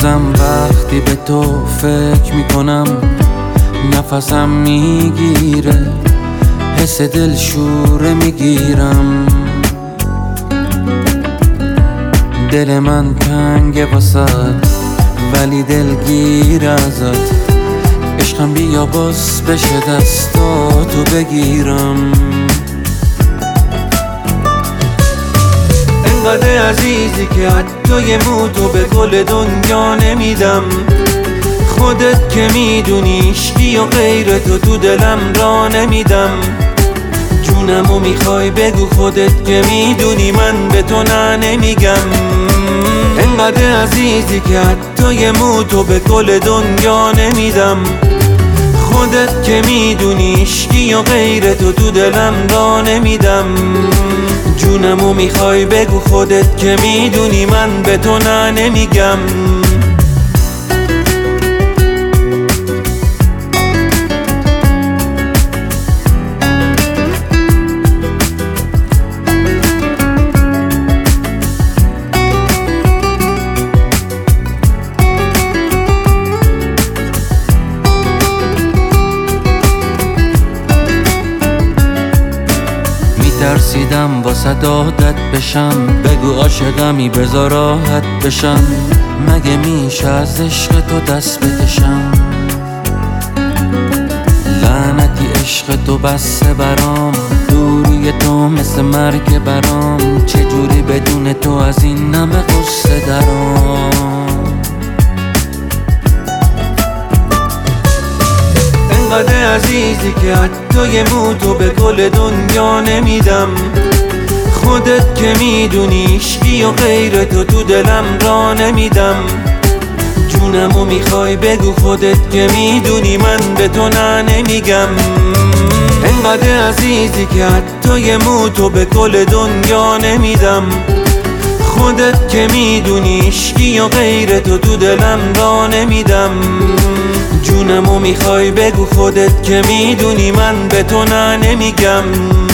هنوزم وقتی به تو فکر میکنم نفسم میگیره، حس دلشوره میگیرم. دل من تنگه واسد ولی دلگیر ازت، عشقم بیا باز بشه دستاتو بگیرم. انقدر عزیزی که حتی یه موتو به گل دنیا نمیدم. خودت که میدونی عشقی و غیر تو دلم را نمیدم. جونمو میخوای بگو خودت که میدونی من به تو نه نمیگم. انقدر عزیزی که حتی یه موتو به گل دنیا نمیدم. خودت که میدونی عشقی و غیر تو دلم را نمیدم. جونمو میخوای بگو خودت که میدونی من به تو نه نمیگم. ترسیدم واسه عادت بشم، بگو عاشقمی بذار راحت بشم. مگه میشه از عشق تو دست بکشم؟ لعنتی عشق تو بسه برام، دوری تو مثل مرگ برام. چجوری بدون تو از این نمه قصه درام؟ انقدر عزیزی که حتی یه موتو به گل دنیا نمیدم. خودت که میدونی عشقی و غیر تو دلم را نمیدم. جونمو میخوای بگو خودت که میدونی من به تو نه نمیگم. انقدر عزیزی که حتی یه موتو به گل دنیا نمیدم. خودت که میدونی عشقی و غیر تو دلم را نمیدم. جونمو میخوای بگو خودت که میدونی من به تو نه نمیگم.